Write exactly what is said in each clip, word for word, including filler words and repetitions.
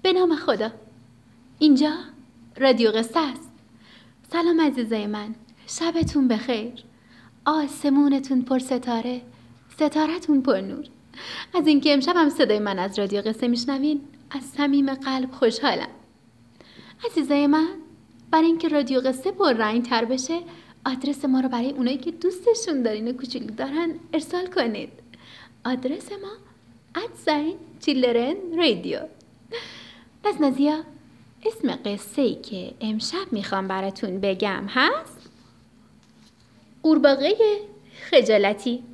به نام خدا. اینجا رادیو قصه است. سلام عزیزای من، شبتون بخیر. آسمونتون پر ستاره، ستارتون پر نور. از اینکه امشب هم صدای من از رادیو قصه میشنوین از صمیم قلب خوشحالم. عزیزای من، برای اینکه رادیو قصه پر رنگ تر بشه، آدرس ما رو برای اونایی که دوستشون دارین و کوچولو دارن ارسال کنید. آدرس ما ادساین چیلدرن رادیو. پس نازیا، اسم قصه‌ای که امشب میخوام براتون بگم هست قورباغه خجالتی.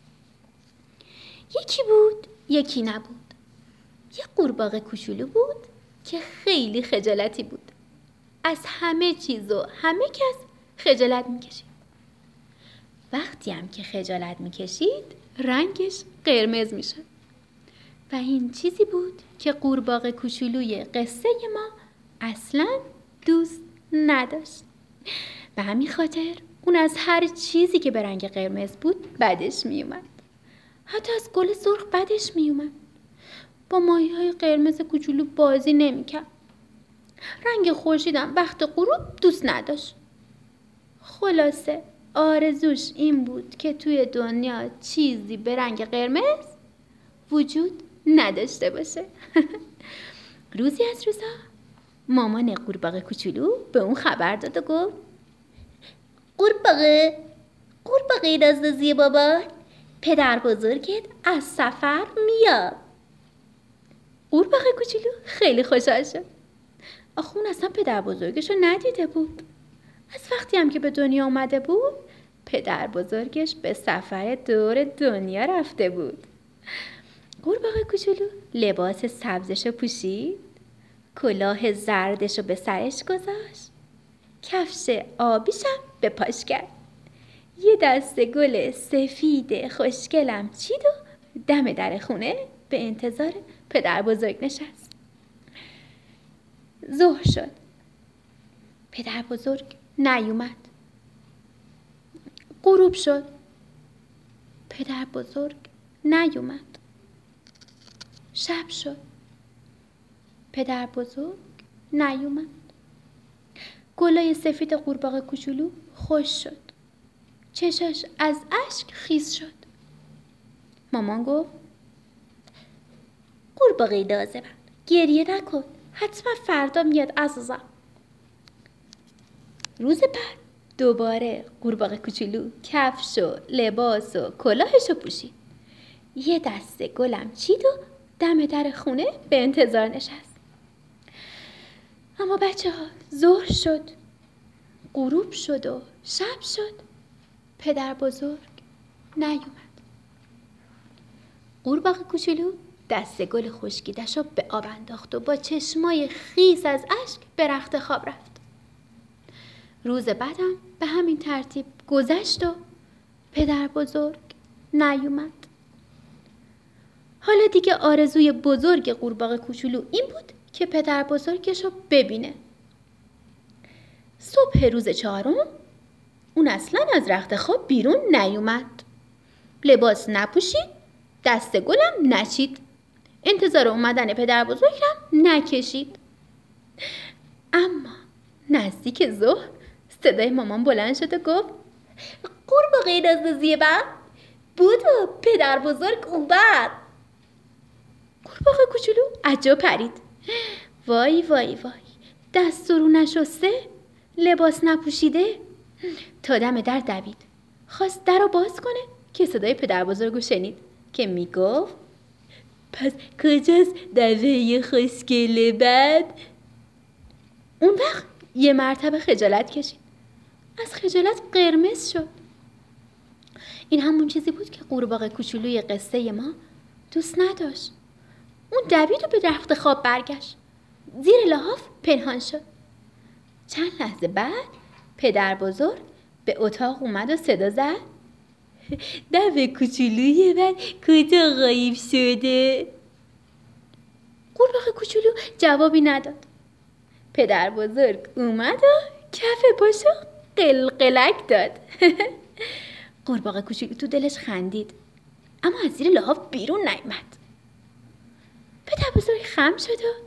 یکی بود یکی نبود. یه قورباغه کوچولو بود که خیلی خجالتی بود. از همه چیز و همه کس خجالت میکشید. وقتی هم که خجالت میکشید رنگش قرمز میشد. و این چیزی بود که قورباغه کوچولوی قصه ما اصلا دوست نداشت. به همین خاطر اون از هر چیزی که به رنگ قرمز بود بدش میومد. حتی از گل سرخ بدش میومد. با ماهی‌های قرمز کوچولو بازی نمیکرد. رنگ خورشیدم وقت غروب دوست نداشت. خلاصه آرزوش این بود که توی دنیا چیزی به رنگ قرمز وجود نداشته باشه. روزی از روزا مامان قورباغه کوچولو به اون خبر داد و گفت قورباغه قورباغه نازنازی بابا، پدر بزرگت از سفر میاد. قورباغه کوچولو خیلی خوشحال شد. آخه اون اصلا پدر بزرگش رو ندیده بود. از وقتی هم که به دنیا اومده بود پدر بزرگش به سفر دور دنیا رفته بود. قورباغه کوچولو لباس سبزشو پوشید، کلاه زردشو به سرش گذاشت، کفش آبیشم به پاش کرد، یه دسته گل سفید خوشگلم چید و دم در خونه به انتظار پدر بزرگ نشست. ظهر شد. پدر بزرگ نیومد. غروب شد. پدر بزرگ نیومد. شب شد. پدر بزرگ نیومد. گلای سفید قورباغه کوچولو خوش شد. چشاش از اشک خیس شد. مامان گفت قورباغه نازنین، گریه نکن، حتما فردا میاد عزیزم. روز بعد دوباره قورباغه کوچولو کفش و لباس و کلاهشو پوشید، یه دسته گلم چید و دم در خونه به انتظار نشست. اما بچه ها ظهر شد، غروب شد و شب شد. پدر بزرگ نیومد. قورباغه کوچولو دسته گل خشکیده‌شو به آب انداخت و با چشمای خیس از اشک به رخت خواب رفت. روز بعدم به همین ترتیب گذشت و پدر بزرگ نیومد. حالا دیگه آرزوی بزرگ قورباغه کوچولو این بود که پدر بزرگش رو ببینه. صبح روز چهارم اون اصلا از رخت خواب بیرون نیومد. لباس نپوشید، دست گلم نچید، انتظار اومدن پدر بزرگم نکشید. اما نزدیک ظهر صدای مامان بلند شد و گفت قورباغه نازنازی با بودو پدر بزرگ اومد. قورباغه کوچولو عجب پرید. وای وای وای، دست رو نشسته، لباس نپوشیده. تا دم در دوید، خواست در رو باز کنه که صدای پدر بزرگو شنید که میگفت پس کجاست دوه خوشگل بد؟ اون وقت یه مرتبه خجالت کشید. از خجالت قرمز شد. این همون چیزی بود که قورباغه کوچولوی قصه ما دوست نداشت. اون دوید و به رخت خواب برگشت. زیر لحاف پنهان شد. چند لحظه بعد پدر بزرگ به اتاق اومد و صدا زد دوه کوچولوی من کجا غایب شده؟ قورباغه کوچولو جوابی نداد. پدر بزرگ اومد و کف پاشو قلقلک داد. قورباغه کوچولو تو دلش خندید، اما از زیر لحاف بیرون نیامد. پدر بزرگ خم شد و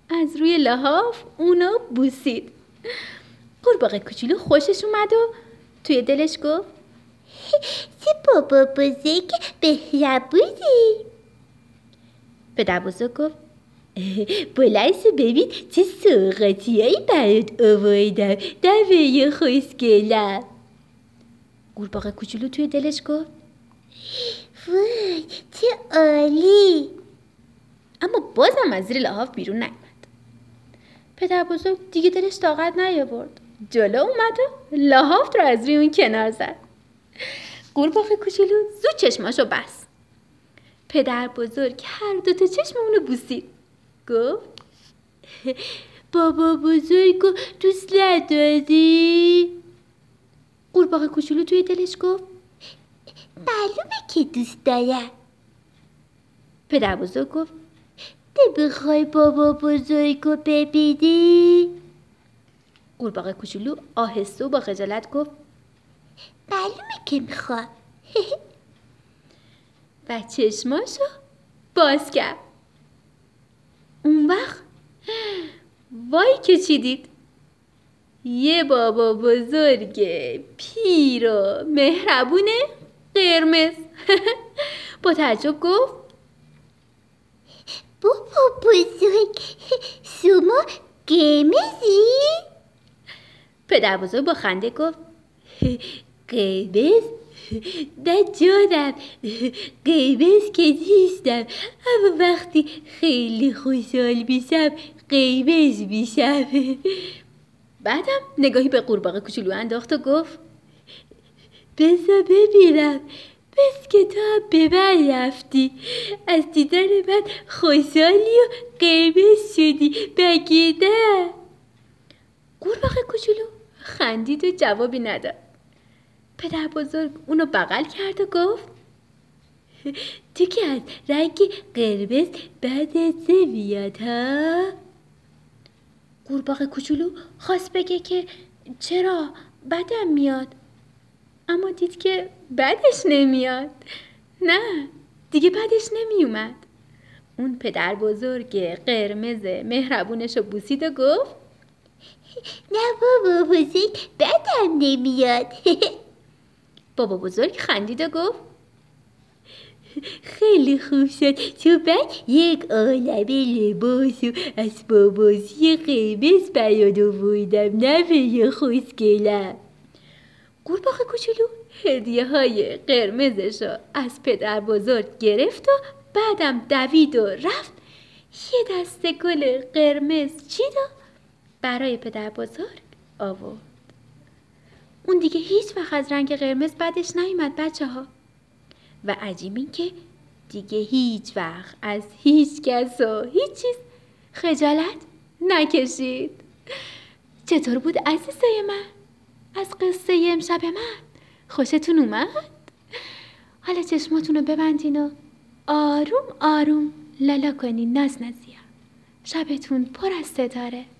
از روی لحاف اونو بوسید. قورباغه کوچولو خوشش اومد و توی دلش گفت چه بابا بزرگ مهربونی. پدر بزرگ گفت بلند شو ببین چه سوغاتی هایی برات آوردم نوه خوشگلم. قورباغه کوچولو توی دلش گفت وای چه عالی، اما بازم از زیر لحاف بیرون نیامد. پدر بزرگ دیگه دلش طاقت نیاورد، جلو اومد و لحاف رو از روی اون کنار زد. قورباغه کوچولو زود چشماشو بست. پدر بزرگ هر دو تا چشم اونو بوسید. گفت بابا بزرگو دوست نداری؟ قورباغه کوچولو توی دلش گفت معلومه که دوست دارم. پدر بزرگ گفت نمیخوای بابا بزرگو ببینی؟ قورباغه کوچولو آهسته و با خجالت گفت معلومه که میخوام. و چشماشو باز کرد. اون وقت وای که چی دید؟ یه بابا بزرگ پیر و مهربونه قرمز. با تعجب گفت بابا بزرگ شما قرمزی؟ پدر بزرگ با خنده گفت قرمز؟ نه جانم، قرمز که نیستم، اما وقتی خیلی خوشحال میشم قرمز میشم. بعدم نگاهی به قورباغه کوچولو انداخت و گفت بذار ببینم، بس که تو هم به من رفتی، از دیدن من خوشحالی و قرمز شدی بگی نه؟ قورباغه کوچولو خندید و جوابی نداد. پدر بزرگ اونو بغل کرد و گفت تو که از رنگ قرمز بدت نمیاد ها؟ قورباغه کوچولو خواست بگه که چرا بدم میاد، اما دید که بدش نمیاد. نه دیگه بدش نمیومد. اون پدر بزرگ قرمز مهربونشو بوسید و گفت نه بابا بزرگ بدم نمیاد. بابا بزرگ خندید و گفت خیلی خوب شد، تو بعد یک عالمه لباس و اسباب بازی قرمز برات آوردم نوه خوشگلم. قورباغه کوچولو هدیه های قرمزشو از پدر بزرگ گرفت و بعدم دوید و رفت یه دسته گل قرمز چید و برای پدر بزرگ آورد. اون دیگه هیچ وقت از رنگ قرمز بدش نیومد بچه ها. و عجیب این که دیگه هیچ وقت از هیچ کس و هیچ چیز خجالت نکشید. چطور بود عزیزای من؟ از قصه امشب من خوشتون اومد؟ حالا چشماتون رو ببندین و آروم آروم لالا کنین ناز نزیا. شبتون پر از ستاره.